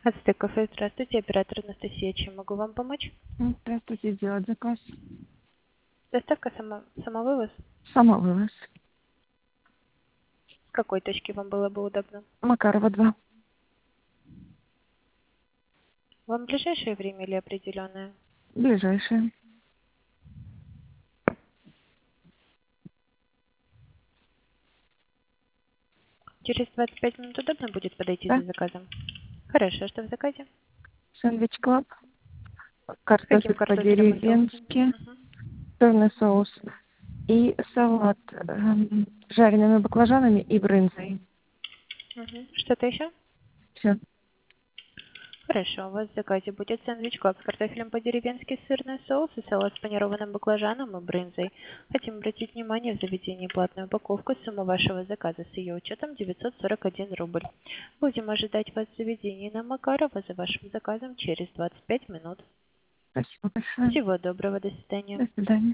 Ацтек кафе, здравствуйте, оператор Анастасия, чем могу вам помочь? Здравствуйте, сделать заказ. Доставка самовывоз? Самовывоз. С какой точки вам было бы удобно? Макарова 2. Вам в ближайшее время или определенное? Ближайшие. Через 25 минут удобно будет подойти Да? за заказом? Хорошо, что в заказе? Сэндвич Клаб. С каким Картофель картофелем и соусом? по-деревенски. Мгм. Сырный соус. И салат с жареными баклажанами и брынзой. Мгм. Что-то еще? Все. Хорошо, у вас в заказе будет сэндвич клаб с картофелем по-деревенски, сырный соус и салат с панированным баклажаном и брынзой. Хотим обратить внимание, в заведении платную упаковку, сумма вашего заказа с ее учетом 941 рубль. Будем ожидать вас в заведении на Макарова за вашим заказом через 25 минут. Спасибо большое. Всего доброго, до свидания. До свидания.